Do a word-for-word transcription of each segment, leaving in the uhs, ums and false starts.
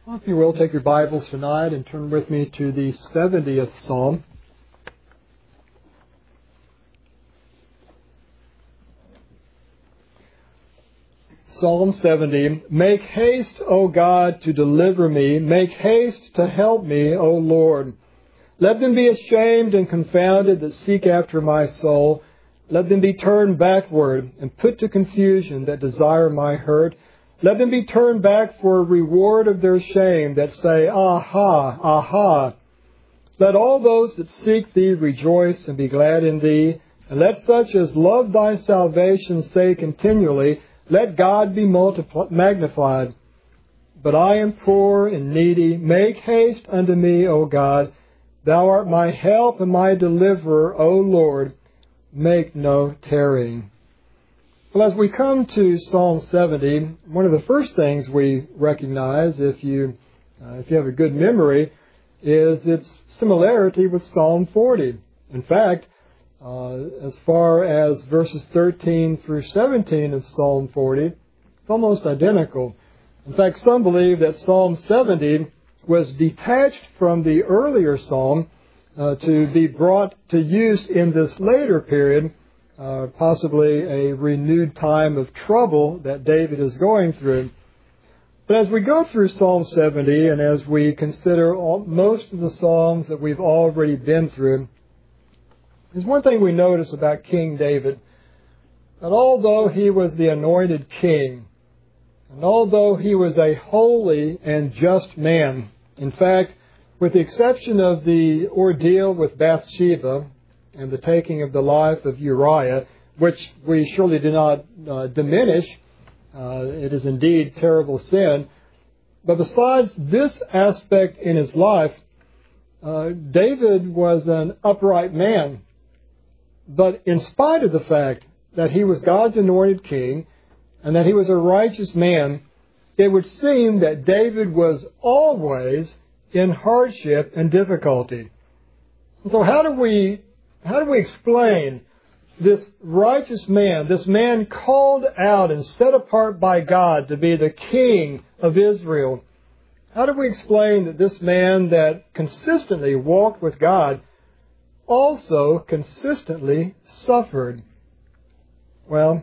Well, if you will, take your Bibles tonight and turn with me to the seventieth Psalm. Psalm seventy. Make haste, O God, to deliver me. Make haste to help me, O Lord. Let them be ashamed and confounded that seek after my soul. Let them be turned backward and put to confusion that desire my hurt. Let them be turned back for a reward of their shame that say, Aha, aha. Let all those that seek thee rejoice and be glad in thee. And let such as love thy salvation say continually, Let God be multipli- magnified. But I am poor and needy. Make haste unto me, O God. Thou art my help and my deliverer, O Lord. Make no tarrying. Well, as we come to Psalm seventy, one of the first things we recognize, if you uh, if you have a good memory, is its similarity with Psalm forty. In fact, uh, as far as verses thirteen through seventeen of Psalm forty, it's almost identical. In fact, some believe that Psalm seventy was detached from the earlier psalm uh, to be brought to use in this later period, Uh, possibly a renewed time of trouble that David is going through. But as we go through Psalm seventy and as we consider all, most of the Psalms that we've already been through, there's one thing we notice about King David, that although he was the anointed king, and although he was a holy and just man, in fact, with the exception of the ordeal with Bathsheba, and the taking of the life of Uriah, which we surely do not uh, diminish. Uh, it is indeed terrible sin. But besides this aspect in his life, uh, David was an upright man. But in spite of the fact that he was God's anointed king and that he was a righteous man, it would seem that David was always in hardship and difficulty. So how do we How do we explain this righteous man, this man called out and set apart by God to be the king of Israel? How do we explain that this man that consistently walked with God also consistently suffered? Well,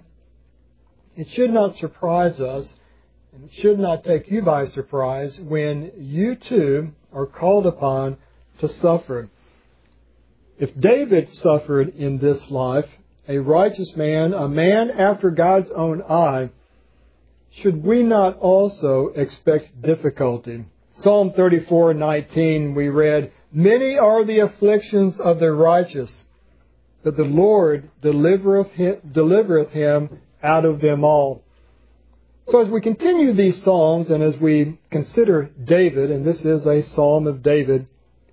it should not surprise us, and it should not take you by surprise when you too are called upon to suffer. If David suffered in this life, a righteous man, a man after God's own eye, should we not also expect difficulty? Psalm thirty-four nineteen we read, Many are the afflictions of the righteous, but the Lord delivereth him, delivereth him out of them all. So as we continue these Psalms and as we consider David, and this is a Psalm of David,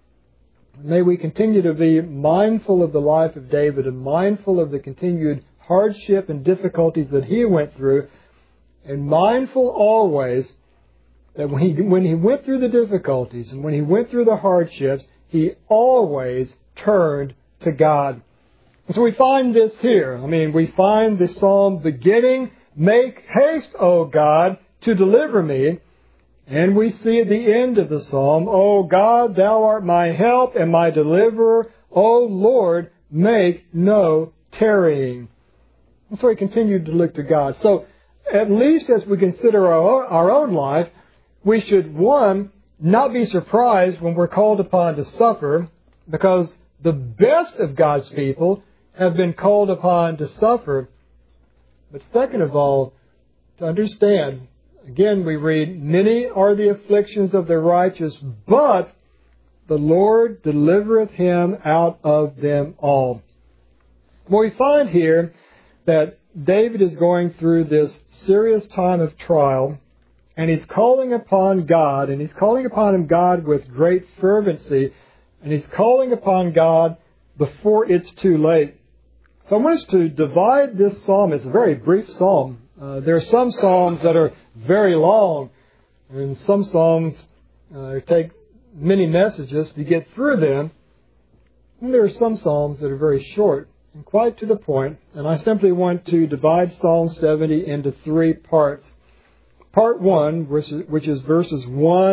may we continue to be mindful of the life of David and mindful of the continued hardship and difficulties that he went through, and mindful always that when he, when he went through the difficulties and when he went through the hardships, he always turned to God. And so we find this here. I mean, we find the psalm beginning, Make haste, O God, to deliver me. And we see at the end of the psalm, O God, thou art my help and my deliverer. O Lord, make no tarrying. And so he continued to look to God. So at least as we consider our, our own life, we should, one, not be surprised when we're called upon to suffer, because the best of God's people have been called upon to suffer. But second of all, to understand, again, we read, Many are the afflictions of the righteous, but the Lord delivereth him out of them all. Well, we find here that David is going through this serious time of trial, and he's calling upon God, and he's calling upon God with great fervency, and he's calling upon God before it's too late. So I want us to divide this psalm. It's a very brief psalm. Uh, there are some psalms that are very long, and some psalms uh, take many messages to get through them. And there are some psalms that are very short and quite to the point. And I simply want to divide Psalm seventy into three parts. Part one, which is verses one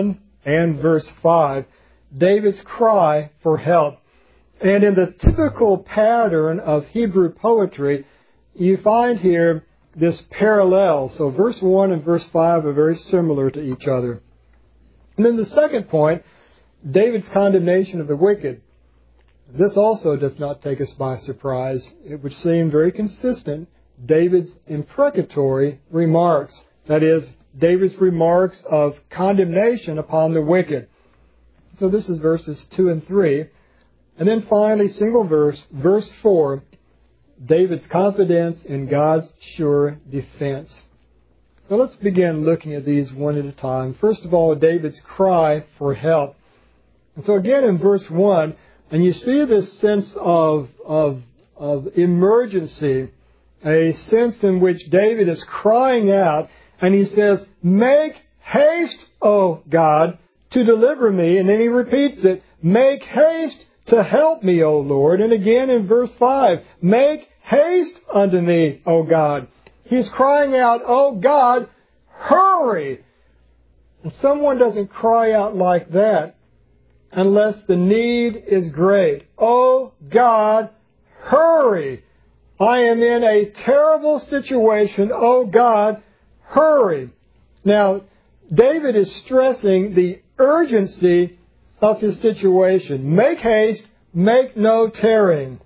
and verse five, David's cry for help. And in the typical pattern of Hebrew poetry, you find here this parallel. So verse one and verse five are very similar to each other. And then the second point, David's condemnation of the wicked. This also does not take us by surprise. It would seem very consistent. David's imprecatory remarks, that is, David's remarks of condemnation upon the wicked. So this is verses two and three. And then finally, single verse, verse four, David's confidence in God's sure defense. So let's begin looking at these one at a time. First of all, David's cry for help. And so again in verse one, and you see this sense of, of, of emergency, a sense in which David is crying out, and he says, "Make haste, O God, to deliver me." And then he repeats it, "Make haste to help me, O Lord." And again in verse five, "Make haste unto me, O God." He's crying out, "Oh God, hurry!" And someone doesn't cry out like that unless the need is great. "Oh God, hurry! I am in a terrible situation. Oh God, hurry!" Now, David is stressing the urgency of his situation. Make haste, make no tarrying.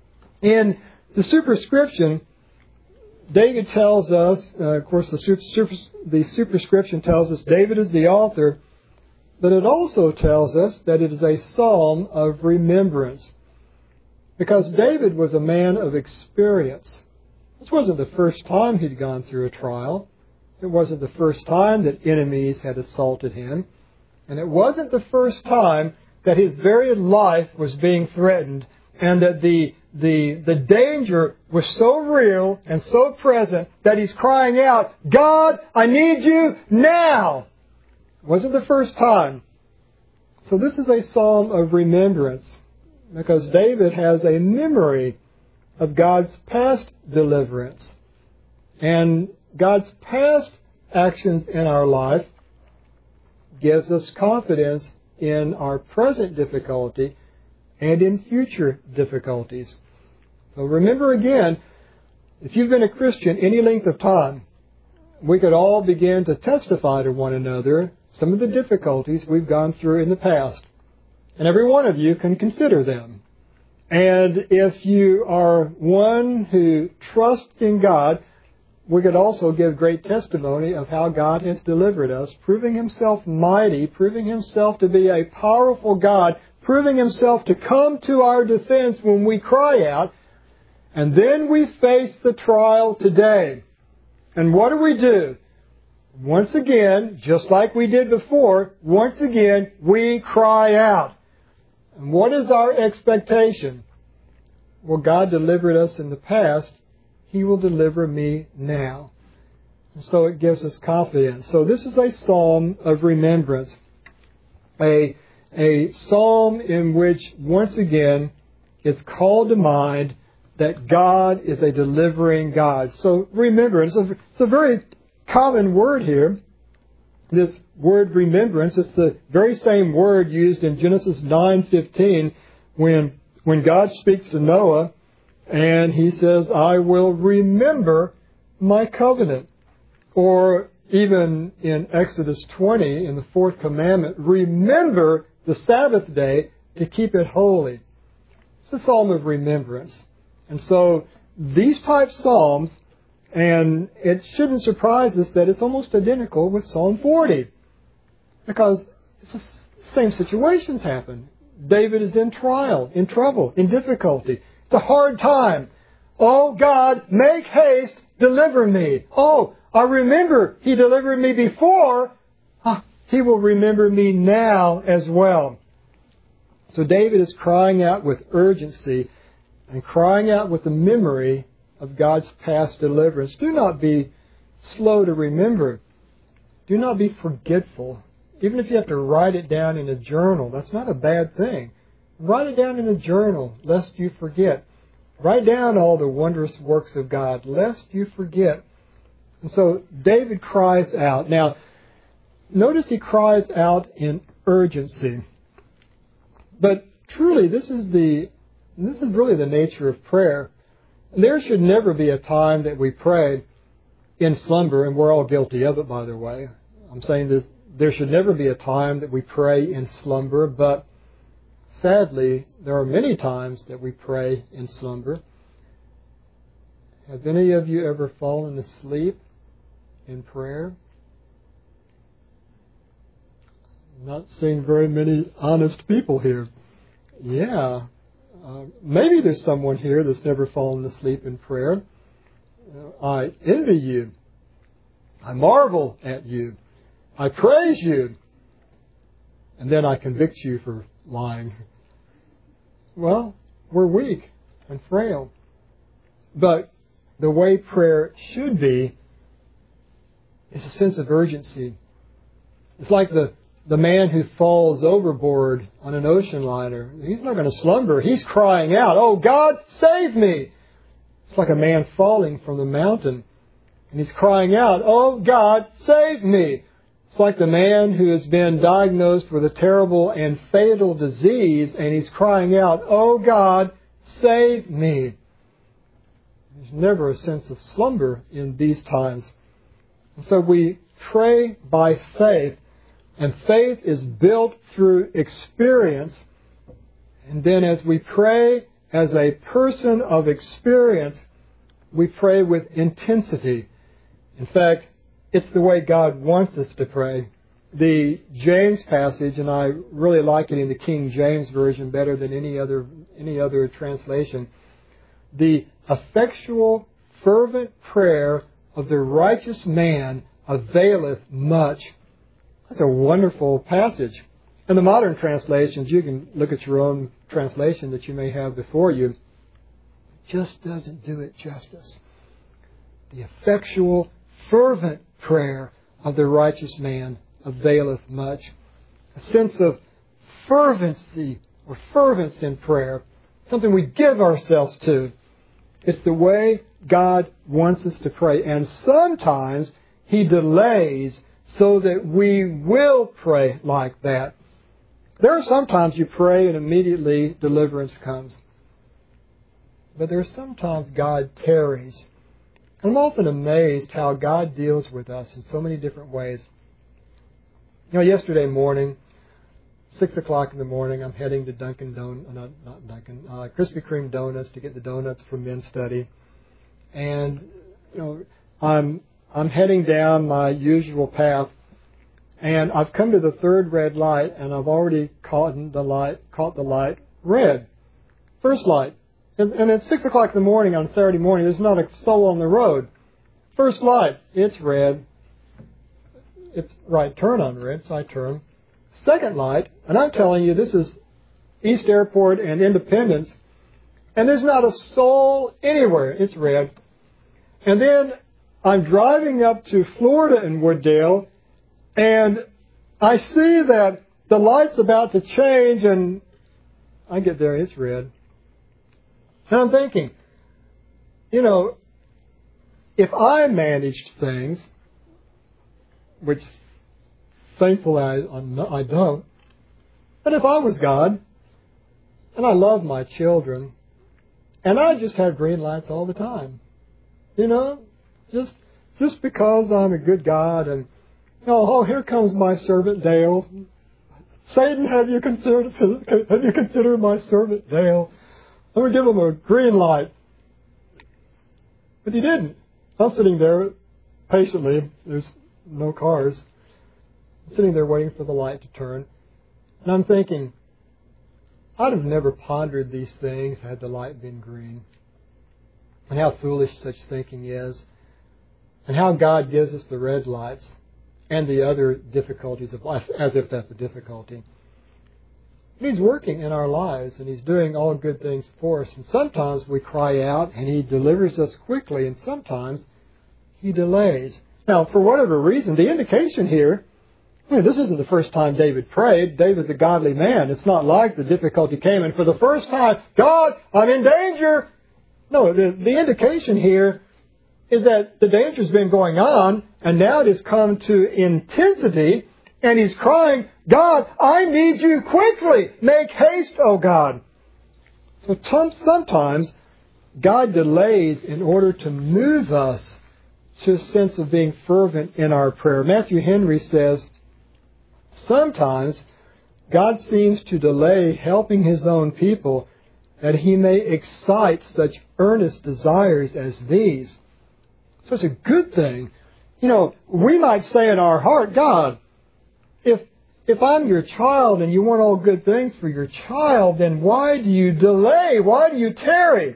In the superscription, David tells us, uh, of course the, super, super, the superscription tells us David is the author, but it also tells us that it is a psalm of remembrance. Because David was a man of experience. This wasn't the first time he'd gone through a trial. It wasn't the first time that enemies had assaulted him. And it wasn't the first time that his very life was being threatened and that the, the, the danger was so real and so present that he's crying out, "God, I need you now!" It wasn't the first time. So this is a psalm of remembrance because David has a memory of God's past deliverance. And God's past actions in our life gives us confidence in our present difficulty and in future difficulties. So remember again, if you've been a Christian any length of time, we could all begin to testify to one another some of the difficulties we've gone through in the past. And every one of you can consider them. And if you are one who trusts in God, we could also give great testimony of how God has delivered us, proving Himself mighty, proving Himself to be a powerful God, proving Himself to come to our defense when we cry out. And then we face the trial today. And what do we do? Once again, just like we did before, once again, we cry out. And what is our expectation? Well, God delivered us in the past. He will deliver me now. And so it gives us confidence. So this is a psalm of remembrance. A, a psalm in which, once again, it's called to mind that God is a delivering God. So remembrance, it's a very common word here. This word remembrance is the very same word used in Genesis nine fifteen when, when God speaks to Noah and He says, "I will remember my covenant." Or even in Exodus twenty, in the fourth commandment, "Remember the Sabbath day to keep it holy." It's a psalm of remembrance. And so these type psalms, and it shouldn't surprise us that it's almost identical with Psalm forty. Because it's the same situations happen. David is in trial, in trouble, in difficulty. It's a hard time. "Oh God, make haste, deliver me." Oh, I remember He delivered me before. Ah, He will remember me now as well. So David is crying out with urgency and crying out with the memory of God's past deliverance. Do not be slow to remember. Do not be forgetful. Even if you have to write it down in a journal, that's not a bad thing. Write it down in a journal, lest you forget. Write down all the wondrous works of God, lest you forget. And so David cries out. Now, notice he cries out in urgency. But truly, this is the this is really the nature of prayer. There should never be a time that we pray in slumber, and we're all guilty of it, by the way. I'm saying this, there should never be a time that we pray in slumber, but sadly, there are many times that we pray in slumber. Have any of you ever fallen asleep in prayer? I'm not seeing very many honest people here. Yeah. Uh, maybe there's someone here that's never fallen asleep in prayer. Uh, I envy you. I marvel at you. I praise you. And then I convict you for lying. Well, we're weak and frail. But the way prayer should be is a sense of urgency. It's like the, the man who falls overboard on an ocean liner. He's not going to slumber. He's crying out, "Oh, God, save me!" It's like a man falling from the mountain. And he's crying out, "Oh, God, save me!" It's like the man who has been diagnosed with a terrible and fatal disease, and he's crying out, "Oh, God, save me!" There's never a sense of slumber in these times. And so we pray by faith, and faith is built through experience. And then as we pray as a person of experience, we pray with intensity. In fact, it's the way God wants us to pray. The James passage, and I really like it in the King James Version better than any other any other translation. The effectual, fervent prayer of the righteous man availeth much. That's a wonderful passage. In the modern translations, you can look at your own translation that you may have before you. It just doesn't do it justice. The effectual, fervent prayer of the righteous man availeth much. A sense of fervency or fervence in prayer, something we give ourselves to. It's the way God wants us to pray. And sometimes He delays so that we will pray like that. There are sometimes you pray and immediately deliverance comes. But there are sometimes God tarries. I'm often amazed how God deals with us in so many different ways. You know, yesterday morning, six o'clock in the morning, I'm heading to Dunkin' Donuts, not, not Dunkin', uh, Krispy Kreme Donuts to get the donuts for men's study. And, you know, I'm, I'm heading down my usual path, and I've come to the third red light, and I've already caught the light, caught the light red. First light. And, and at six o'clock in the morning on Saturday morning, there's not a soul on the road. First light, it's red. It's right turn on red, so I turn. Second light, and I'm telling you, this is East Airport and Independence, and there's not a soul anywhere. It's red. And then I'm driving up to Florida in Wooddale, and I see that the light's about to change, and I get there, it's red. And I'm thinking, you know, if I managed things, which thankfully I, I don't, but if I was God, and I love my children, and I just have green lights all the time, you know, just just because I'm a good God, and oh, oh here comes my servant Dale. Satan, have you considered have you considered my servant Dale? I'm going to give him a green light. But he didn't. I'm sitting there patiently. There's no cars. I'm sitting there waiting for the light to turn. And I'm thinking, I'd have never pondered these things had the light been green. And how foolish such thinking is. And how God gives us the red lights and the other difficulties of life, as if that's a difficulty. He's working in our lives, and He's doing all good things for us. And sometimes we cry out, and He delivers us quickly, and sometimes He delays. Now, for whatever reason, the indication here, I mean, this isn't the first time David prayed. David's a godly man. It's not like the difficulty came, and for the first time, God, I'm in danger. No, the, the indication here is that the danger's been going on, and now it has come to intensity, And he's crying, God, I need you quickly. Make haste, O God. So t- sometimes God delays in order to move us to a sense of being fervent in our prayer. Matthew Henry says, sometimes God seems to delay helping His own people that He may excite such earnest desires as these. So it's a good thing. You know, we might say in our heart, God, if if I'm your child and you want all good things for your child, then why do you delay? Why do you tarry?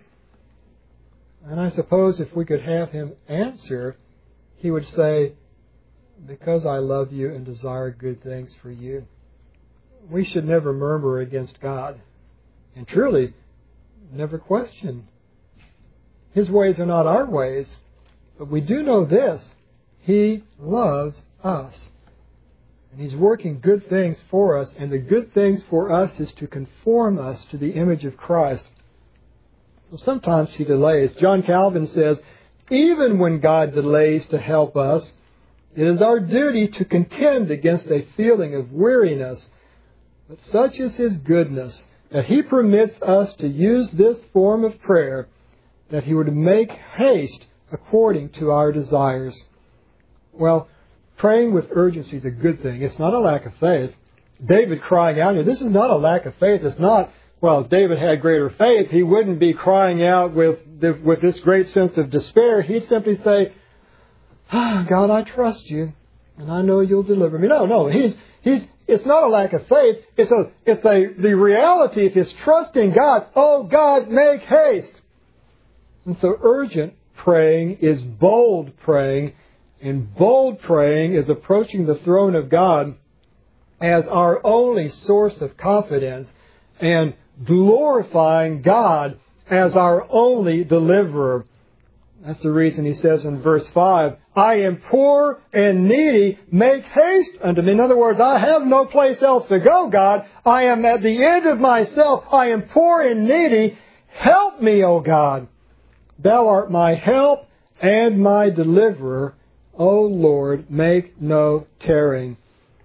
And I suppose if we could have Him answer, He would say, because I love you and desire good things for you. We should never murmur against God. And truly, never question. His ways are not our ways. But we do know this. He loves us. And He's working good things for us. And the good things for us is to conform us to the image of Christ. So sometimes He delays. John Calvin says, even when God delays to help us, it is our duty to contend against a feeling of weariness. But such is His goodness that He permits us to use this form of prayer, that He would make haste according to our desires. Well, praying with urgency is a good thing. It's not a lack of faith. David crying out here, this is not a lack of faith. It's not, well, if David had greater faith, he wouldn't be crying out with, with this great sense of despair. He'd simply say, ah, God, I trust you, and I know you'll deliver me. No, no, he's, he's, it's not a lack of faith. It's a, it's a, the reality of his trusting God. Oh, God, make haste. And so urgent praying is bold praying, and bold praying is approaching the throne of God as our only source of confidence and glorifying God as our only deliverer. That's the reason he says in verse five, I am poor and needy, make haste unto me. In other words, I have no place else to go, God. I am at the end of myself. I am poor and needy. Help me, O God. Thou art my help and my deliverer. O Lord, make no tarrying.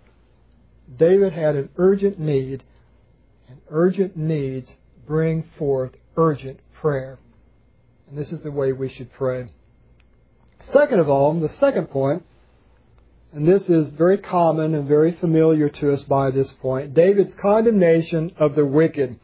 David had an urgent need, and urgent needs bring forth urgent prayer. And this is the way we should pray. Second of all, the second point, and this is very common and very familiar to us by this point, David's condemnation of the wicked.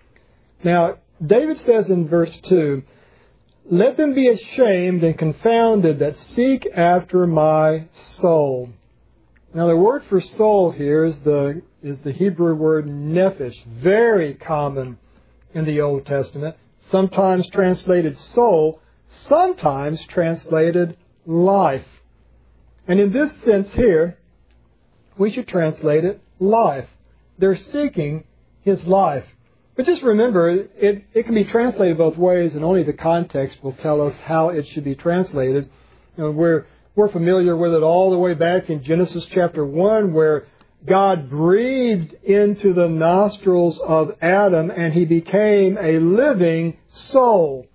Now, David says in verse two, let them be ashamed and confounded that seek after my soul. Now, the word for soul here is the, is the Hebrew word nephesh, very common in the Old Testament. Sometimes translated soul, sometimes translated life. And in this sense here, we should translate it life. They're seeking His life. But just remember, it, it can be translated both ways, and only the context will tell us how it should be translated. You know, we're, we're familiar with it all the way back in Genesis chapter one, where God breathed into the nostrils of Adam and he became a living soul.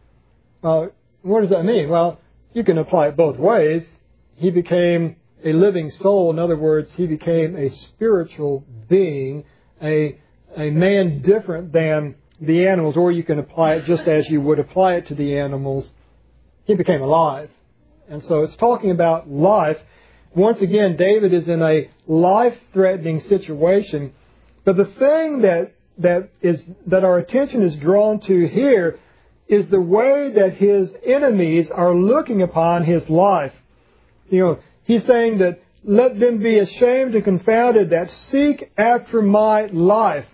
Uh, what does that mean? Well, you can apply it both ways. He became a living soul. In other words, he became a spiritual being, a, a man different than the animals, or you can apply it just as you would apply it to the animals. He became alive. And so it's talking about life. Once again, David is in a life-threatening situation. But the thing that that is that our attention is drawn to here is the way that his enemies are looking upon his life. You know, he's saying that, let them be ashamed and confounded that seek after my life.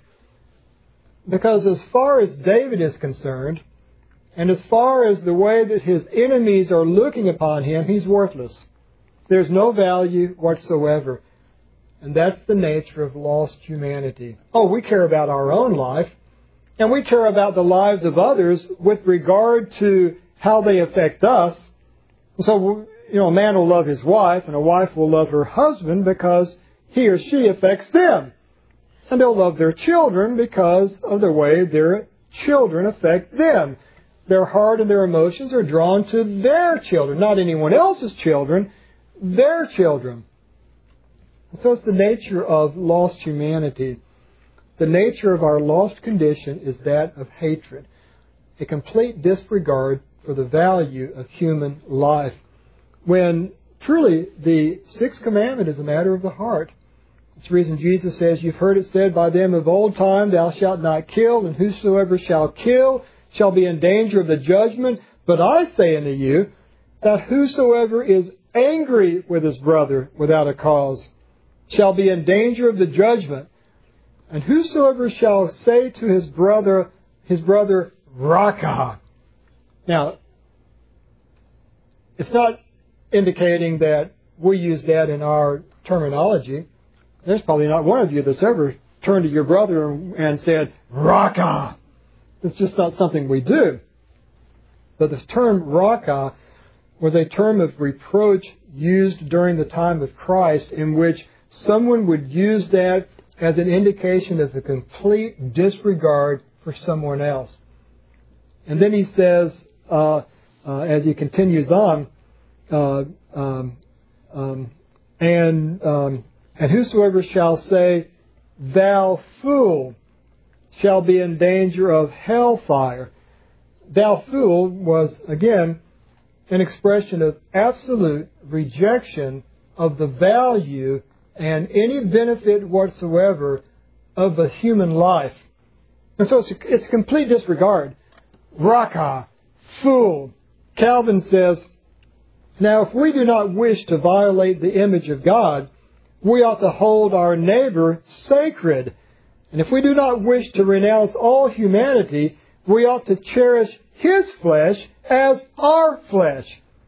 Because as far as David is concerned, and as far as the way that his enemies are looking upon him, he's worthless. There's no value whatsoever. And that's the nature of lost humanity. Oh, we care about our own life, and we care about the lives of others with regard to how they affect us. So, you know, a man will love his wife, and a wife will love her husband because he or she affects them. And they'll love their children because of the way their children affect them. Their heart and their emotions are drawn to their children, not anyone else's children, their children. So it's the nature of lost humanity. The nature of our lost condition is that of hatred, a complete disregard for the value of human life. When truly the sixth commandment is a matter of the heart. That's the reason Jesus says, you've heard it said by them of old time, thou shalt not kill, and whosoever shall kill shall be in danger of the judgment. But I say unto you, that whosoever is angry with his brother without a cause shall be in danger of the judgment. And whosoever shall say to his brother, his brother, Raka. Now, it's not indicating that we use that in our terminology. There's probably not one of you that's ever turned to your brother and said, Raka. It's just not something we do. But the term Raka was a term of reproach used during the time of Christ, in which someone would use that as an indication of a complete disregard for someone else. And then he says, uh, uh, as he continues on, uh, um, um, and um, and whosoever shall say, thou fool, shall be in danger of hellfire. Thou fool was, again, an expression of absolute rejection of the value and any benefit whatsoever of the human life. And so it's a, it's a complete disregard. Raka, fool. Calvin says, now if we do not wish to violate the image of God, we ought to hold our neighbor sacred. And if we do not wish to renounce all humanity, we ought to cherish his flesh as our flesh.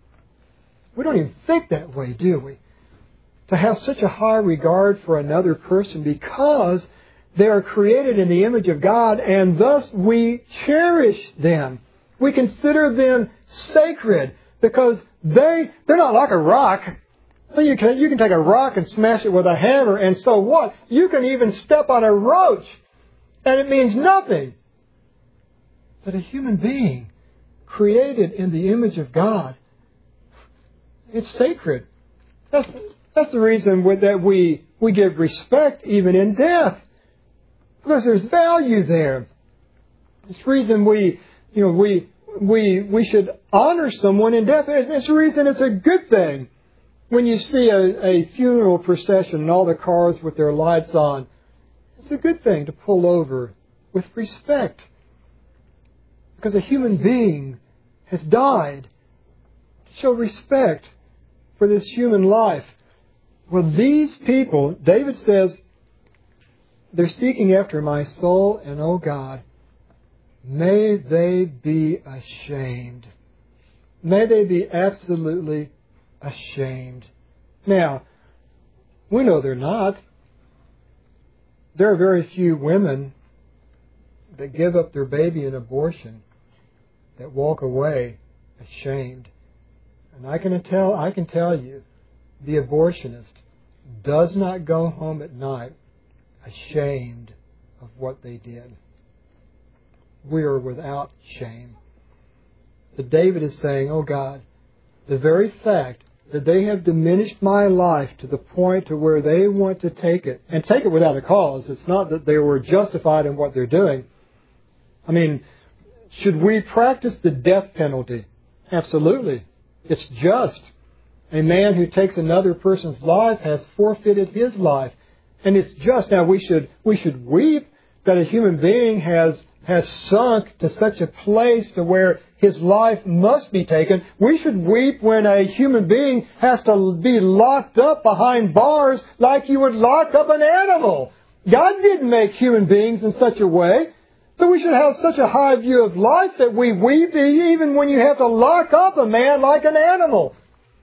We don't even think that way, do we? To have such a high regard for another person because they are created in the image of God, and thus we cherish them. We consider them sacred because they, they're not like a rock. You can, you can take a rock and smash it with a hammer, and so what? You can even step on a roach, and it means nothing. But a human being created in the image of God, it's sacred. That's, that's the reason that we, we give respect even in death. Because there's value there. It's the reason we, you know, we, we, we should honor someone in death. It's the reason it's a good thing. When you see a, a funeral procession and all the cars with their lights on, it's a good thing to pull over with respect. Because a human being has died. Show respect for this human life. Well, these people, David says, they're seeking after my soul, and oh God, may they be ashamed. May they be absolutely ashamed. Now, we know they're not. There are very few women that give up their baby in abortion that walk away ashamed. And I can tell, I can tell you, the abortionist does not go home at night ashamed of what they did. We are without shame. But David is saying, oh God, the very fact that they have diminished my life to the point to where they want to take it, and take it without a cause. It's not that they were justified in what they're doing. I mean, should we practice the death penalty? Absolutely. It's just. A man who takes another person's life has forfeited his life. And it's just. Now, we should we should weep that a human being has has sunk to such a place to where his life must be taken. We should weep when a human being has to be locked up behind bars like you would lock up an animal. God didn't make human beings in such a way. So we should have such a high view of life that we weep even when you have to lock up a man like an animal.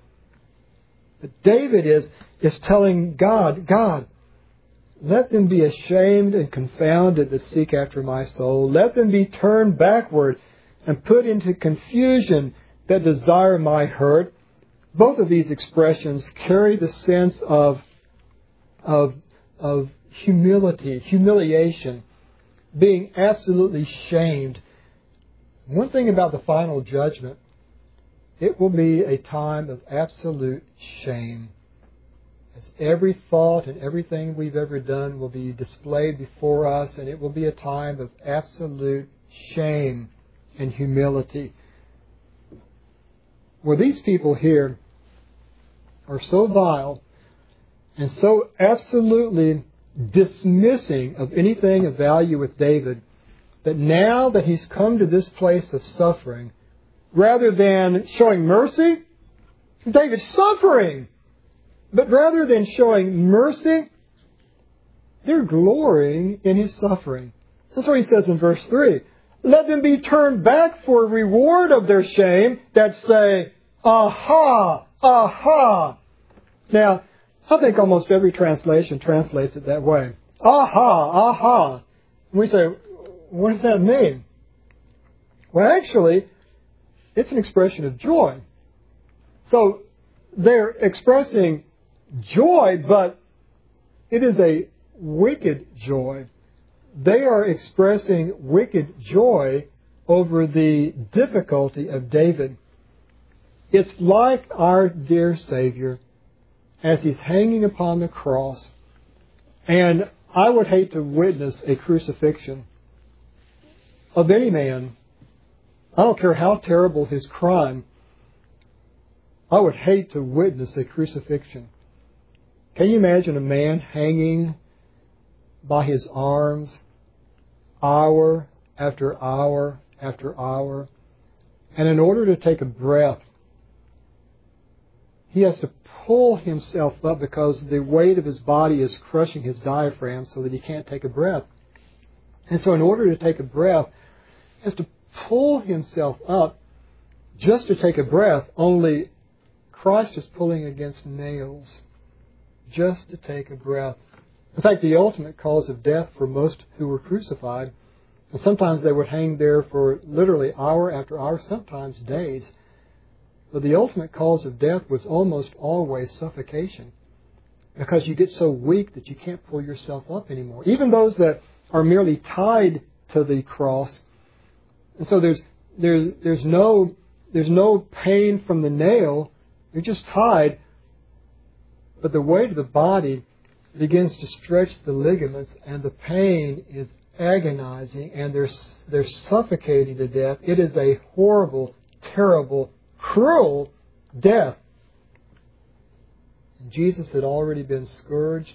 But David is, is telling God, God, let them be ashamed and confounded that seek after my soul. Let them be turned backward and put into confusion that desire my hurt. Both of these expressions carry the sense of, of, of humility, humiliation, being absolutely shamed. One thing about the final judgment, it will be a time of absolute shame. as every thought and everything we've ever done will be displayed before us, and it will be a time of absolute shame and humility. Well, these people here are so vile and so absolutely dismissing of anything of value with David that now that he's come to this place of suffering, rather than showing mercy, David's suffering, but rather than showing mercy, they're glorying in his suffering. That's what he says in verse three. Let them be turned back for a reward of their shame that say, aha, aha. Now, I think almost every translation translates it that way. Aha, aha. And we say, what does that mean? Well, actually, it's an expression of joy. So they're expressing joy, but it is a wicked joy. They are expressing wicked joy over the difficulty of David. It's like our dear Savior as He's hanging upon the cross. And I would hate to witness a crucifixion of any man. I don't care how terrible his crime. I would hate to witness a crucifixion. Can you imagine a man hanging by his arms hour after hour after hour? And in order to take a breath, he has to pull himself up because the weight of his body is crushing his diaphragm so that he can't take a breath. And so in order to take a breath, he has to pull himself up just to take a breath, only Christ is pulling against nails just to take a breath. In fact, the ultimate cause of death for most who were crucified, and sometimes they would hang there for literally hour after hour, sometimes days. But the ultimate cause of death was almost always suffocation, because you get so weak that you can't pull yourself up anymore. Even those that are merely tied to the cross, and so there's there's there's no there's no pain from the nail. You're just tied, but the weight of the body begins to stretch the ligaments, and the pain is agonizing, and they're they're suffocating to death. It is a horrible, terrible, cruel death. And Jesus had already been scourged,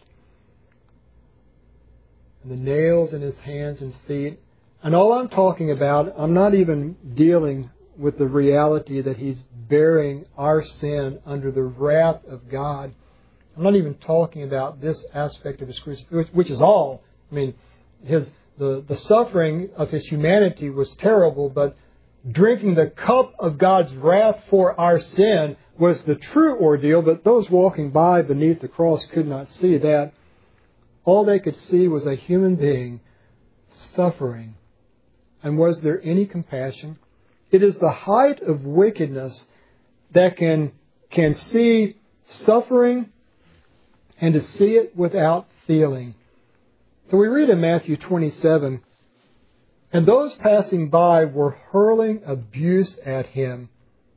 and the nails in his hands and feet. And all I'm talking about, I'm not even dealing with the reality that he's bearing our sin under the wrath of God. I'm not even talking about this aspect of his crucifixion, which is all. I mean, his the, the suffering of his humanity was terrible, but drinking the cup of God's wrath for our sin was the true ordeal, but those walking by beneath the cross could not see that. All they could see was a human being suffering. And was there any compassion? It is the height of wickedness that can, can see suffering and to see it without feeling. So we read in Matthew twenty-seven, and those passing by were hurling abuse at him,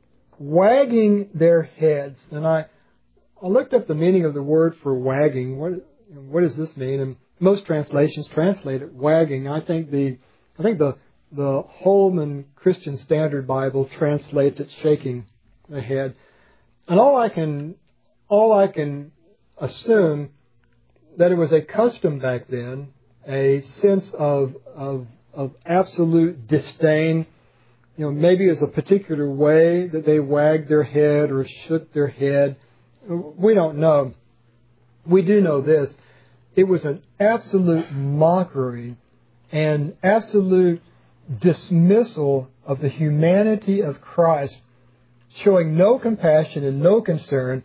wagging their heads. And I, I looked up the meaning of the word for wagging. What, what does this mean? And most translations translate it wagging. I think the, I think the, the Holman Christian Standard Bible translates it shaking the head. And all I can, all I can assume that it was a custom back then, a sense of, of, of absolute disdain. You know, maybe it was a particular way that they wagged their head or shook their head. We don't know. We do know this. It was an absolute mockery and absolute dismissal of the humanity of Christ, showing no compassion and no concern.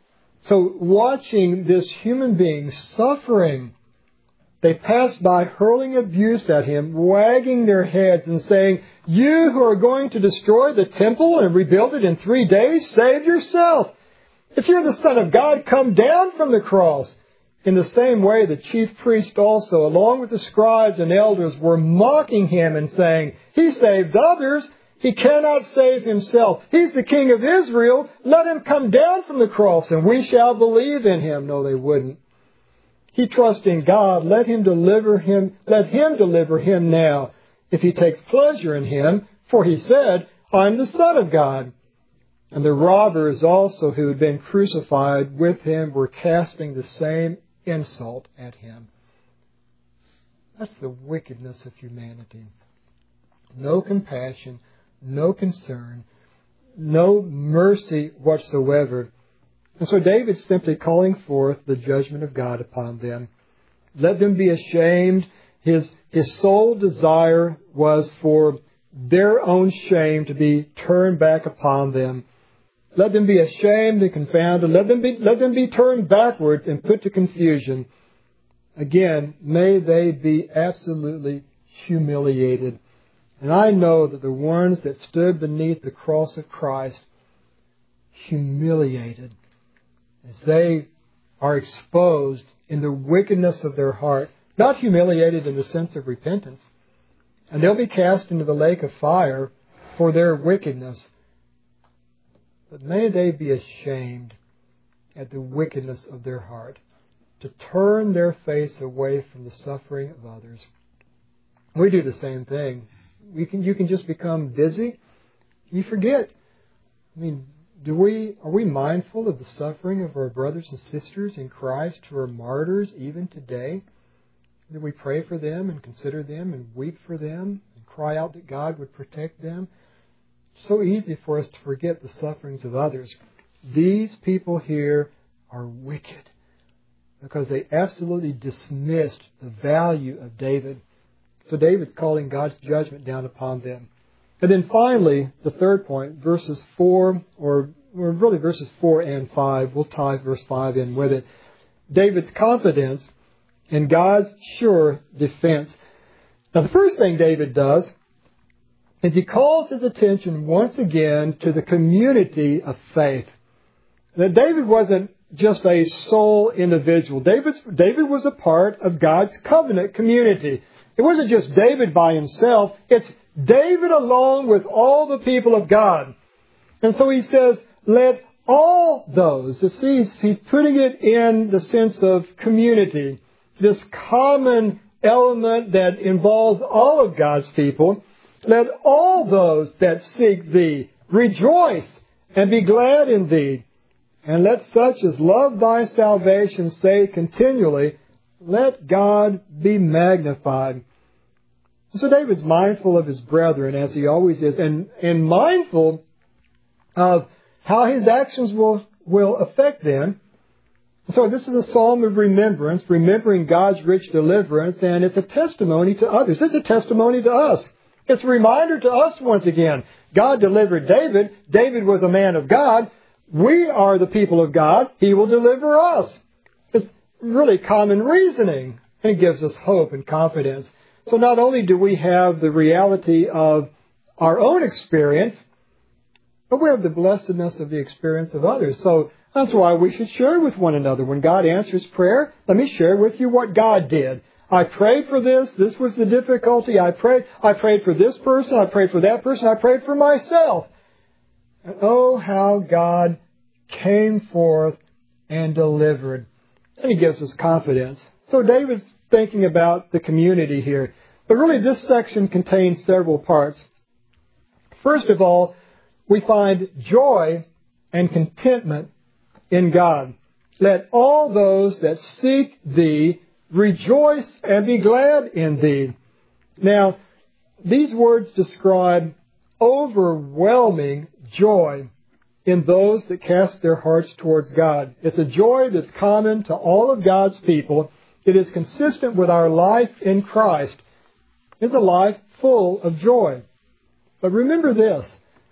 So watching this human being suffering, they passed by hurling abuse at him, wagging their heads and saying, "You who are going to destroy the temple and rebuild it in three days, save yourself. If you're the Son of God, come down from the cross." In the same way, the chief priest also, along with the scribes and elders, were mocking him and saying, "He saved others. He cannot save himself. He's the King of Israel. Let him come down from the cross and we shall believe in him. No, they wouldn't. He trusts in God. Let him deliver him. Let him deliver him now if he takes pleasure in him. For he said, I'm the Son of God. And the robbers also who had been crucified with him were casting the same insult at him. That's the wickedness of humanity. No compassion, no concern, no mercy whatsoever. And so David's simply calling forth the judgment of God upon them. Let them be ashamed. His, his sole desire was for their own shame to be turned back upon them. Let them be ashamed and confounded. Let them be, let them be turned backwards and put to confusion. Again, may they be absolutely humiliated. And I know that the ones that stood beneath the cross of Christ, humiliated, as they are exposed in the wickedness of their heart, not humiliated in the sense of repentance. And they'll be cast into the lake of fire for their wickedness. But may they be ashamed at the wickedness of their heart, to turn their face away from the suffering of others. We do the same thing. We can, you can just become busy. You forget. I mean, do we are we mindful of the suffering of our brothers and sisters in Christ who are martyrs even today? Do we pray for them and consider them and weep for them and cry out that God would protect them? It's so easy for us to forget the sufferings of others. These people here are wicked because they absolutely dismissed the value of David. So David's calling God's judgment down upon them. And then finally, the third point, verses four, or, or really verses four and five. We'll tie verse five in with it. David's confidence in God's sure defense. Now, the first thing David does is he calls his attention once again to the community of faith. That David wasn't just a sole individual. David's, David was a part of God's covenant community. It wasn't just David by himself. It's David along with all the people of God. And so he says, let all those, he's, he's putting it in the sense of community, this common element that involves all of God's people. Let all those that seek thee rejoice and be glad in thee. And let such as love thy salvation say continually, let God be magnified. So David's mindful of his brethren, as he always is, and, and mindful of how his actions will, will affect them. So this is a psalm of remembrance, remembering God's rich deliverance, and it's a testimony to others. It's a testimony to us. It's a reminder to us once again. God delivered David. David was a man of God. We are the people of God. He will deliver us. It's really common reasoning, and it gives us hope and confidence. So not only do we have the reality of our own experience, but we have the blessedness of the experience of others. So that's why we should share with one another. When God answers prayer, let me share with you what God did. I prayed for this. This was the difficulty. I prayed. I prayed for this person. I prayed for that person. I prayed for myself. And oh, how God came forth and delivered. And he gives us confidence. So David's thinking about the community here. But really this section contains several parts. First of all, we find joy and contentment in God. Let all those that seek thee rejoice and be glad in thee. Now, these words describe overwhelming joy in those that cast their hearts towards God. It's a joy that's common to all of God's people. It is consistent with our life in Christ. It's a life full of joy. But remember this.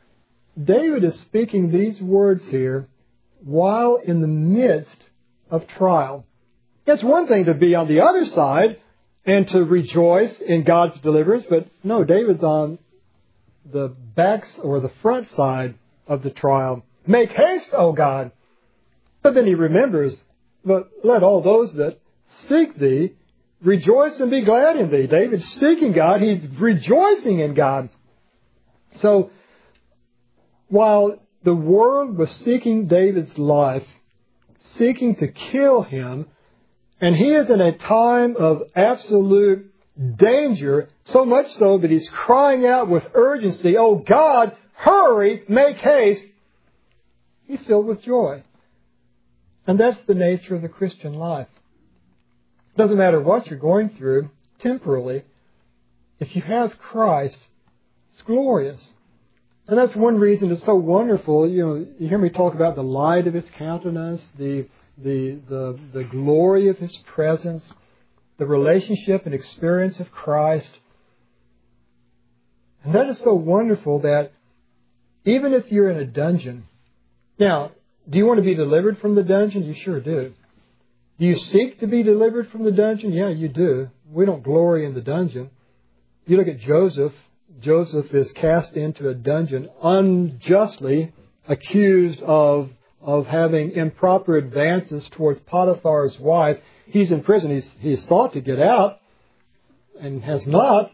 David is speaking these words here while in the midst of trial. It's one thing to be on the other side and to rejoice in God's deliverance, but no, David's on the back or the front side of the trial. Make haste, O God. But then he remembers, but let all those that seek thee rejoice and be glad in thee. David's seeking God. He's rejoicing in God. So while the world was seeking David's life, seeking to kill him, and he is in a time of absolute danger, so much so that he's crying out with urgency, "Oh God, hurry, make haste," he's filled with joy. And that's the nature of the Christian life. It doesn't matter what you're going through temporally. If you have Christ, it's glorious. And that's one reason it's so wonderful. You know, you hear me talk about the light of His countenance, the the the, the glory of His presence, the relationship and experience of Christ. And that is so wonderful that even if you're in a dungeon, now, do you want to be delivered from the dungeon? You sure do. Do you seek to be delivered from the dungeon? Yeah, you do. We don't glory in the dungeon. You look at Joseph. Joseph is cast into a dungeon unjustly accused of, of having improper advances towards Potiphar's wife. He's in prison. He's, he's sought to get out and has not.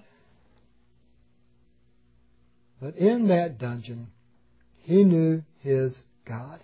But in that dungeon, he knew his God.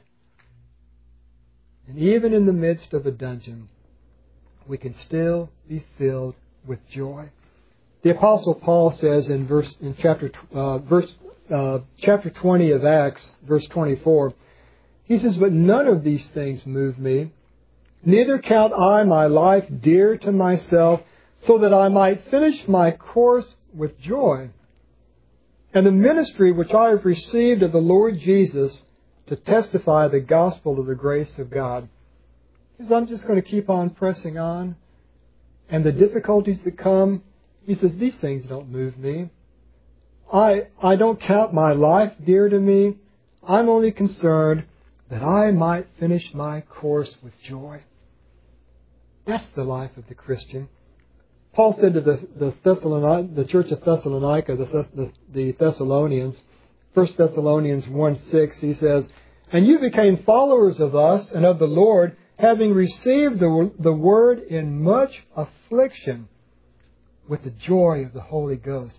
And even in the midst of a dungeon, we can still be filled with joy. The Apostle Paul says in verse in chapter uh, verse uh, chapter twenty of Acts, verse twenty-four, he says, "But none of these things move me. Neither count I my life dear to myself, so that I might finish my course with joy, and the ministry which I have received of the Lord Jesus, to testify the gospel of the grace of God." He says, I'm just going to keep on pressing on. And the difficulties that come, he says, these things don't move me. I, I don't count my life dear to me. I'm only concerned that I might finish my course with joy. That's the life of the Christian. Paul said to the, the, Thessalonic, the church of Thessalonica, the, the, the Thessalonians, First Thessalonians one six, he says, "And you became followers of us and of the Lord, having received the, the word in much affliction, with the joy of the Holy Ghost."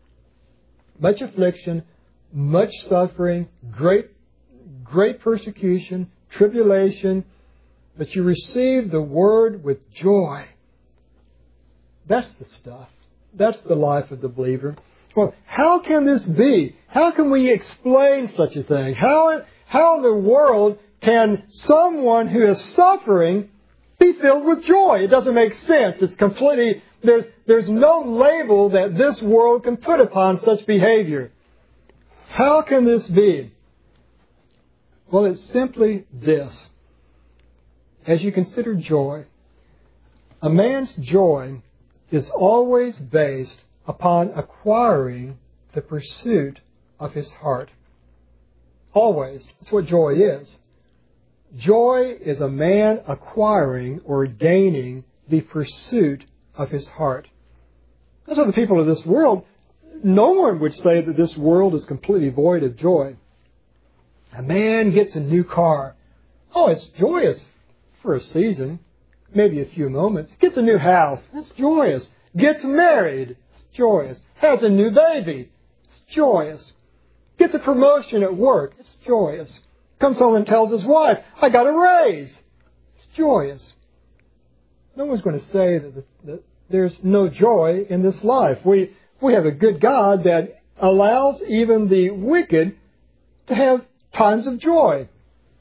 Much affliction, much suffering, great, great persecution, tribulation, but you received the word with joy. That's the stuff. That's the life of the believer. Well, how can this be? How can we explain such a thing? How, how in the world can someone who is suffering be filled with joy? It doesn't make sense. It's completely, there's, there's no label that this world can put upon such behavior. How can this be? Well, it's simply this. As you consider joy, a man's joy is always based upon acquiring the pursuit of his heart. Always. That's what joy is. Joy is a man acquiring or gaining the pursuit of his heart. That's what the people of this world, no one would say that this world is completely void of joy. A man gets a new car. Oh, it's joyous for a season, maybe a few moments. Gets a new house. It's joyous. Gets married. It's joyous. Has a new baby. It's joyous. Gets a promotion at work. It's joyous. Comes home and tells his wife, I got a raise. It's joyous. No one's going to say that, that there's no joy in this life. We, we have a good God that allows even the wicked to have times of joy.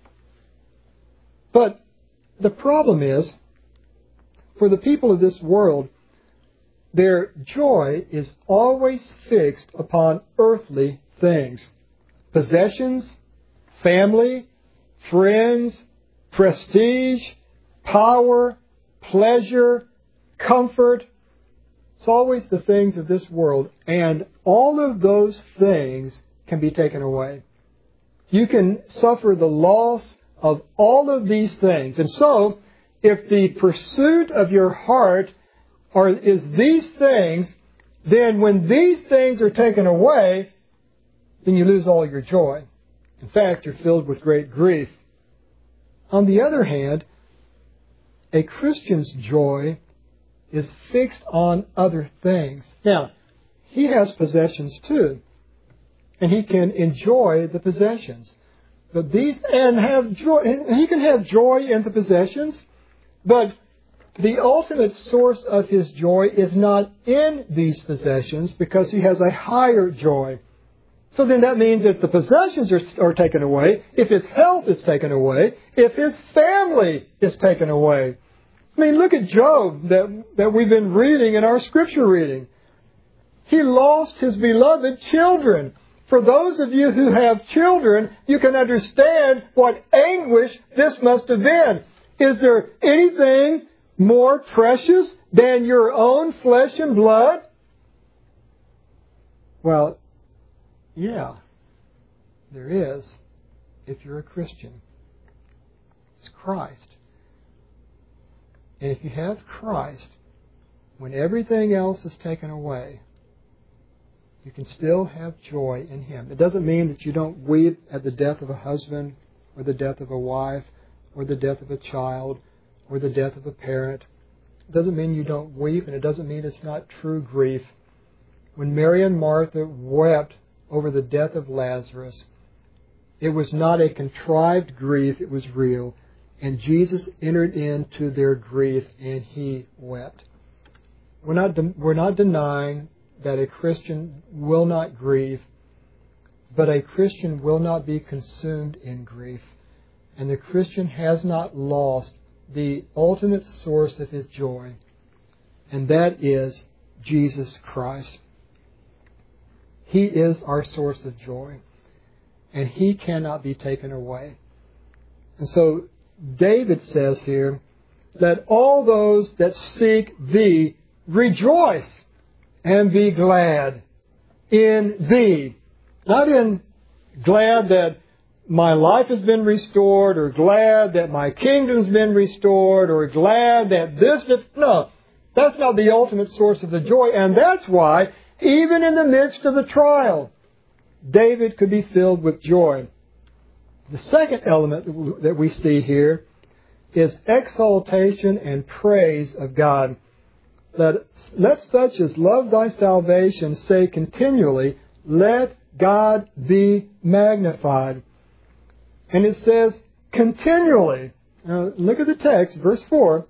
But the problem is, for the people of this world, their joy is always fixed upon earthly things. Possessions, family, friends, prestige, power, pleasure, comfort. It's always the things of this world. And all of those things can be taken away. You can suffer the loss of all of these things. And so, if the pursuit of your heart Or is these things, then when these things are taken away, then you lose all your joy. In fact, you're filled with great grief. On the other hand, a Christian's joy is fixed on other things. Now, he has possessions too. and he can enjoy the possessions. But these, and have joy, and he can have joy in the possessions, but the ultimate source of his joy is not in these possessions because he has a higher joy. So then that means if the possessions are, are taken away, if his health is taken away, if his family is taken away. I mean, look at Job that, that we've been reading in our scripture reading. He lost his beloved children. For those of you who have children, you can understand what anguish this must have been. Is there anything more precious than your own flesh and blood? Well, yeah, there is, if you're a Christian. It's Christ. And if you have Christ, when everything else is taken away, you can still have joy in Him. It doesn't mean that you don't weep at the death of a husband, or the death of a wife, or the death of a child, or the death of a parent. It doesn't mean you don't weep, and it doesn't mean it's not true grief. When Mary and Martha wept over the death of Lazarus, it was not a contrived grief, it was real. And Jesus entered into their grief, and He wept. We're not, de- we're not denying that a Christian will not grieve, but a Christian will not be consumed in grief. And the Christian has not lost the ultimate source of his joy, and that is Jesus Christ. He is our source of joy, and He cannot be taken away. And so David says here, let all those that seek Thee rejoice and be glad in Thee. Not in glad that my life has been restored, or glad that my kingdom's been restored, or glad that this... No, that's not the ultimate source of the joy, and that's why, even in the midst of the trial, David could be filled with joy. The second element that we see here is exaltation and praise of God. Let, let such as love Thy salvation say continually, let God be magnified. And it says continually. Now, look at the text, verse four.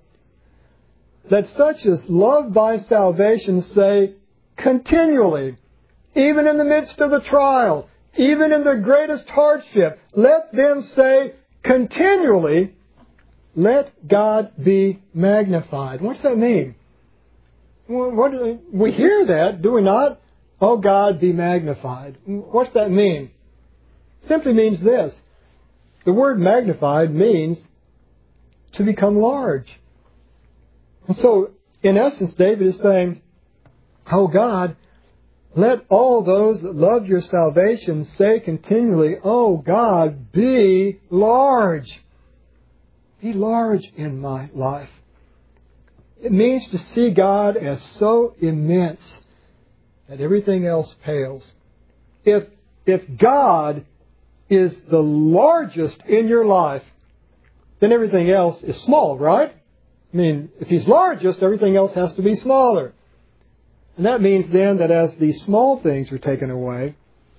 Let such as love Thy salvation say continually, even in the midst of the trial, even in the greatest hardship, let them say continually, let God be magnified. What's that mean? Well, what do we, we hear that, do we not? Oh, God, be magnified. What's that mean? It simply means this. The word magnified means to become large. And so, in essence, David is saying, oh, God, let all those that love Your salvation say continually, oh, God, be large. Be large in my life. It means to see God as so immense that everything else pales. If, if God is the largest in your life, then everything else is small, right? I mean, if He's largest, everything else has to be smaller. And that means then that as these small things are taken away,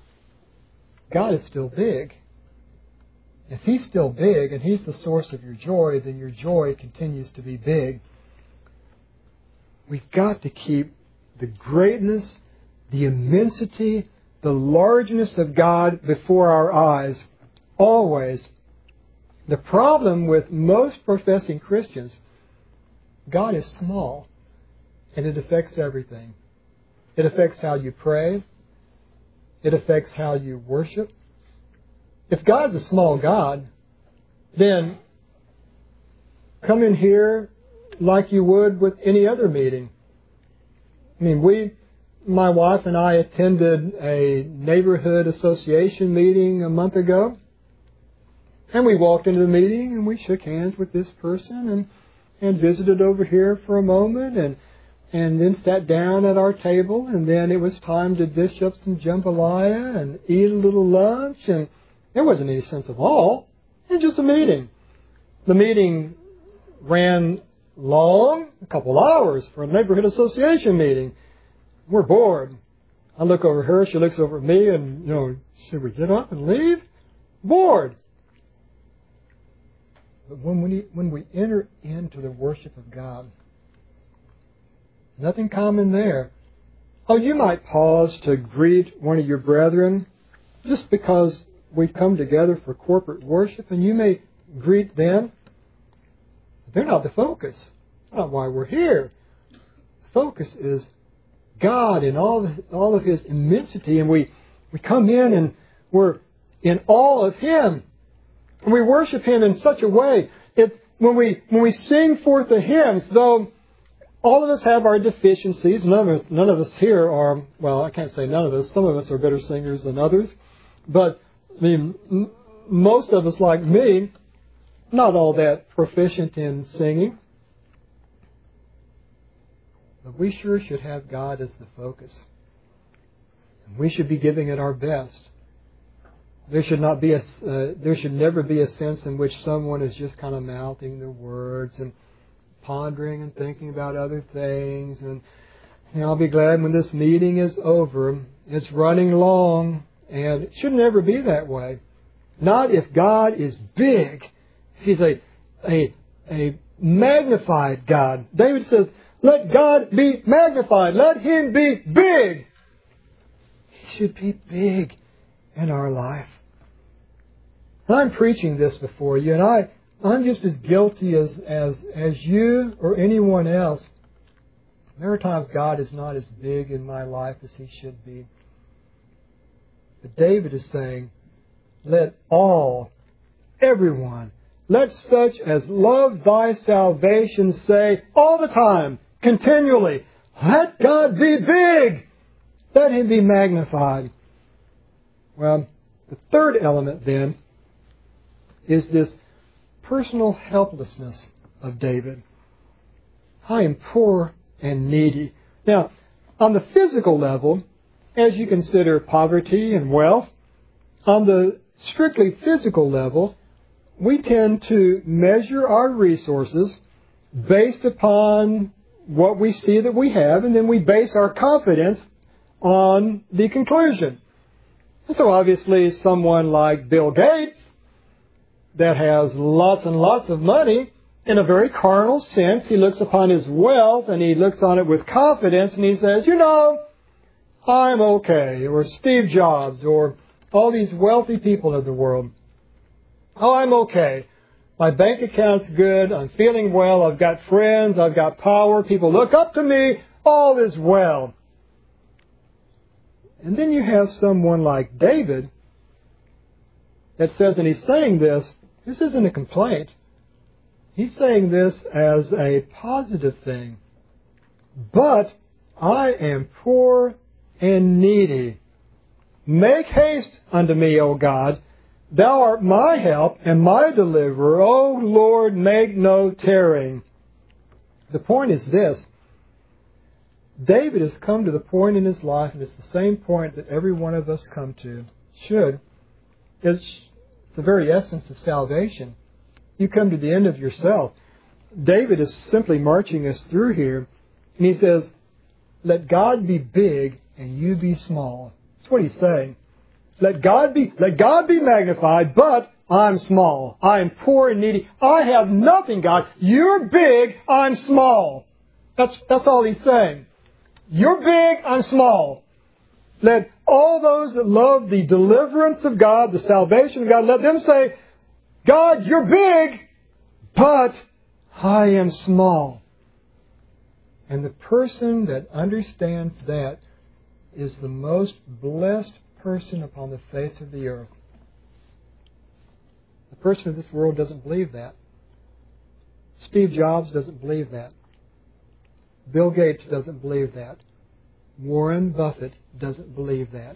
God is still big. If He's still big and He's the source of your joy, then your joy continues to be big. We've got to keep the greatness, the immensity, the largeness of God before our eyes, always. The problem with most professing Christians, God is small, and it affects everything. It affects how you pray. It affects how you worship. If God's a small God, then come in here like you would with any other meeting. I mean, we, my wife and I attended a neighborhood association meeting a month ago. And we walked into the meeting and we shook hands with this person and, and visited over here for a moment and, and then sat down at our table. And then it was time to dish up some jambalaya and eat a little lunch. And there wasn't any sense of awe. It was just a meeting. The meeting ran long, a couple hours for a neighborhood association meeting. We're bored. I look over her, she looks over at me, and, you know, should we get up and leave? Bored. But when we, when we enter into the worship of God, nothing common there. Oh, you might pause to greet one of your brethren just because we've come together for corporate worship, and you may greet them. They're not the focus. That's not why we're here. The focus is God in all of, all of His immensity, and we, we come in and we're in awe of Him. And we worship Him in such a way. It's, when we when we sing forth the hymns, though all of us have our deficiencies, none of us, none of us here are, well, I can't say none of us, some of us are better singers than others, but I mean, m- most of us, like me, not all that proficient in singing. But we sure should have God as the focus. And we should be giving it our best. There should not be a, uh, there should never be a sense in which someone is just kind of mouthing the words and pondering and thinking about other things. And you know, I'll be glad when this meeting is over. It's running long, and it should never be that way. Not if God is big. He's a a a magnified God. David says, let God be magnified. Let Him be big. He should be big in our life. I'm preaching this before you, and I, I'm just as guilty as, as, as you or anyone else. There are times God is not as big in my life as He should be. But David is saying, let all, everyone, let such as love Thy salvation say all the time, continually, let God be big. Let Him be magnified. Well, the third element then is this personal helplessness of David. I am poor and needy. Now, on the physical level, as you consider poverty and wealth, on the strictly physical level, we tend to measure our resources based upon what we see that we have, and then we base our confidence on the conclusion. So obviously someone like Bill Gates that has lots and lots of money, in a very carnal sense, he looks upon his wealth and he looks on it with confidence and he says, you know, I'm okay. Or Steve Jobs or all these wealthy people of the world. Oh, I'm okay. My bank account's good. I'm feeling well. I've got friends. I've got power. People look up to me. All is well. And then you have someone like David that says, and he's saying this, this isn't a complaint. He's saying this as a positive thing. But I am poor and needy. Make haste unto me, O God. Thou art my help and my deliverer. O Lord, make no tarrying. The point is this. David has come to the point in his life, and it's the same point that every one of us come to, should. It's the very essence of salvation. You come to the end of yourself. David is simply marching us through here, and he says, let God be big and you be small. That's what he's saying. Let God be, let God be magnified, but I'm small. I am poor and needy. I have nothing, God. You're big, I'm small. That's, that's all he's saying. You're big, I'm small. Let all those that love the deliverance of God, the salvation of God, let them say, God, you're big, but I am small. And the person that understands that is the most blessed person upon the face of the earth. The person of this world doesn't believe that. Steve Jobs doesn't believe that. Bill Gates doesn't believe that. Warren Buffett doesn't believe that.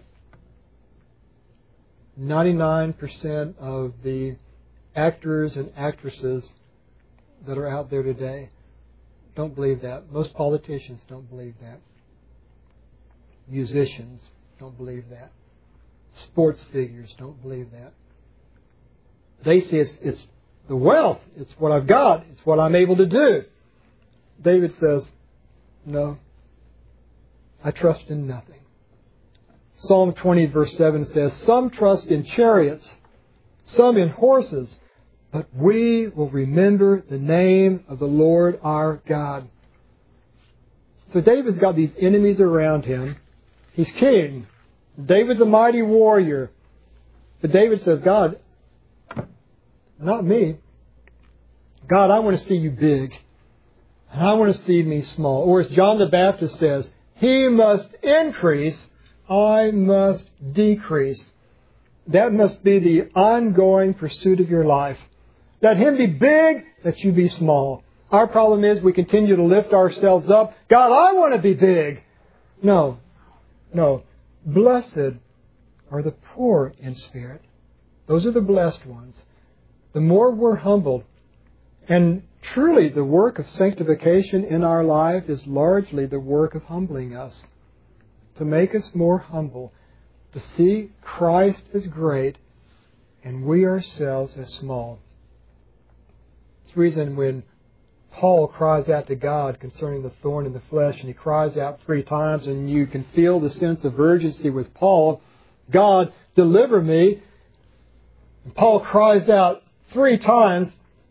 ninety-nine percent of the actors and actresses that are out there today don't believe that. Most politicians don't believe that. Musicians don't believe that. Sports figures don't believe that. They see it's, it's the wealth. It's what I've got. It's what I'm able to do. David says, no, I trust in nothing. Psalm twenty verse seven says, some trust in chariots, some in horses, but we will remember the name of the Lord our God. So David's got these enemies around him. He's king. David's a mighty warrior. But David says, God, not me. God, I want to see you big. And I want to see me small. Or as John the Baptist says, he must increase, I must decrease. That must be the ongoing pursuit of your life. Let him be big, that you be small. Our problem is we continue to lift ourselves up. God, I want to be big. No, no. Blessed are the poor in spirit. Those are the blessed ones. The more we're humbled, and truly the work of sanctification in our life is largely the work of humbling us, to make us more humble, to see Christ as great and we ourselves as small. It's the reason when Paul cries out to God concerning the thorn in the flesh, and he cries out three times, and you can feel the sense of urgency with Paul, God, deliver me. And Paul cries out three times.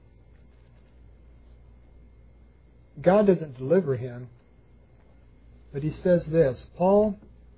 God doesn't deliver him, but he says this, Paul,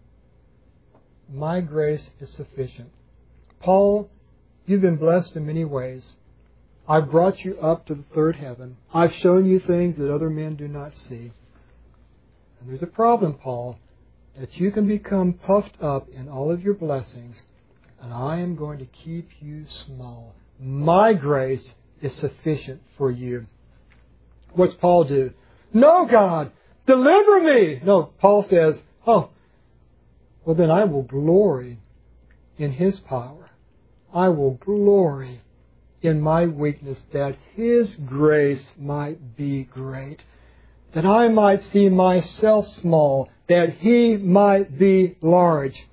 my grace is sufficient. Paul, you've been blessed in many ways. I've brought you up to the third heaven. I've shown you things that other men do not see. And there's a problem, Paul, that you can become puffed up in all of your blessings, and I am going to keep you small. My grace is sufficient for you. What's Paul do? No, God, deliver me. No, Paul says, oh, well then I will glory in His power. I will glory in my weakness, that His grace might be great, that I might see myself small, that He might be large.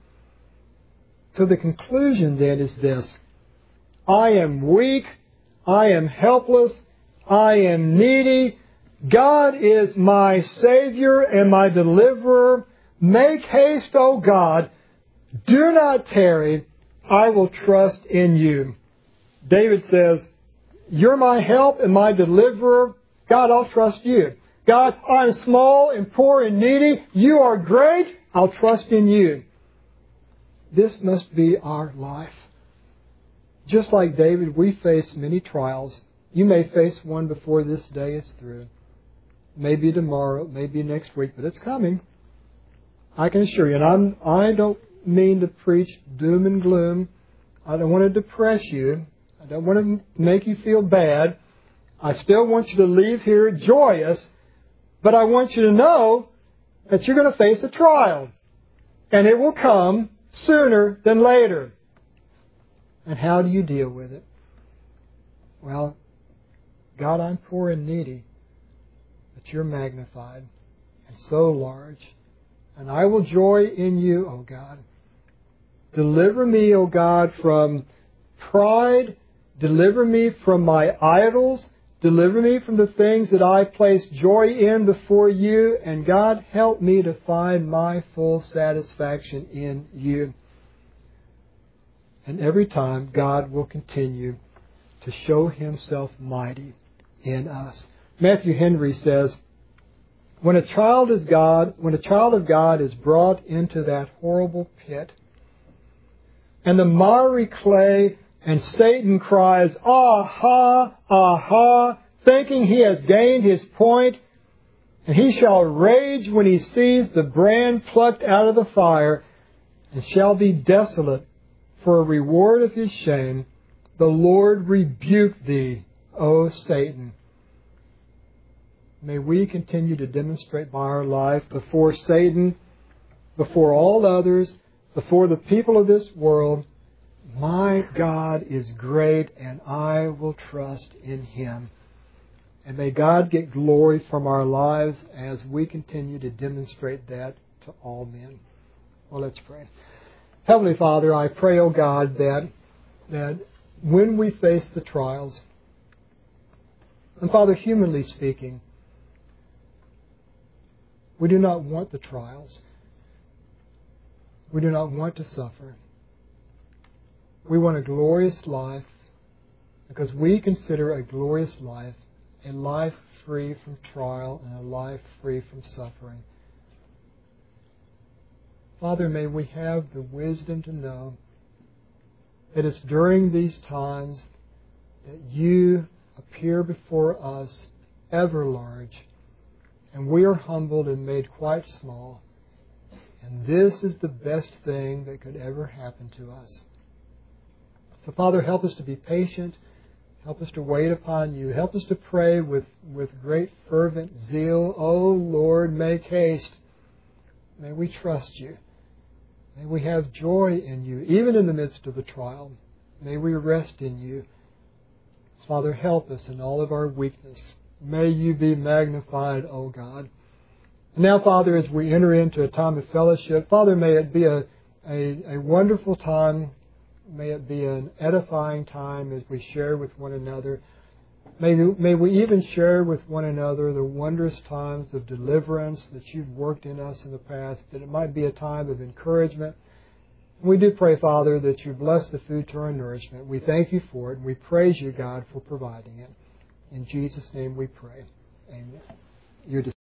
So the conclusion then is this: I am weak, I am helpless, I am needy. God is my Savior and my Deliverer. Make haste, O God. Do not tarry. I will trust in you. David says, you're my help and my deliverer. God, I'll trust you. God, I'm small and poor and needy. You are great. I'll trust in you. This must be our life. Just like David, we face many trials. You may face one before this day is through. Maybe tomorrow, maybe next week, but it's coming. I can assure you. And I'm, I don't mean to preach doom and gloom. I don't want to depress you. I don't want to make you feel bad. I still want you to leave here joyous, but I want you to know that you're going to face a trial, and it will come sooner than later. And how do you deal with it? Well, God, I'm poor and needy, but you're magnified and so large, and I will joy in you, O God. Deliver me, O God, from pride. Deliver me from my idols. Deliver me from the things that I place joy in before you. And God, help me to find my full satisfaction in you. And every time, God will continue to show Himself mighty in us. Matthew Henry says, when a child is God, when a child of God is brought into that horrible pit, and the miry clay, and Satan cries, aha, aha, thinking he has gained his point, and he shall rage when he sees the brand plucked out of the fire, and shall be desolate for a reward of his shame. The Lord rebuke thee, O Satan. May we continue to demonstrate by our life before Satan, before all others, before the people of this world, my God is great and I will trust in Him. And may God get glory from our lives as we continue to demonstrate that to all men. Well, let's pray. Heavenly Father, I pray, O God, that, that when we face the trials, and Father, humanly speaking, we do not want the trials. We do not want to suffer. We want a glorious life because we consider a glorious life a life free from trial and a life free from suffering. Father, may we have the wisdom to know that it's during these times that you appear before us ever large, and we are humbled and made quite small. And this is the best thing that could ever happen to us. So, Father, help us to be patient. Help us to wait upon you. Help us to pray with, with great fervent zeal. Oh, Lord, make haste. May we trust you. May we have joy in you, even in the midst of the trial. May we rest in you. Father, help us in all of our weakness. May you be magnified, O God. And now, Father, as we enter into a time of fellowship, Father, may it be a, a, a wonderful time. May it be an edifying time as we share with one another. May, may we even share with one another the wondrous times of deliverance that you've worked in us in the past, that it might be a time of encouragement. We do pray, Father, that you bless the food to our nourishment. We thank you for it, and we praise you, God, for providing it. In Jesus' name we pray. Amen. You're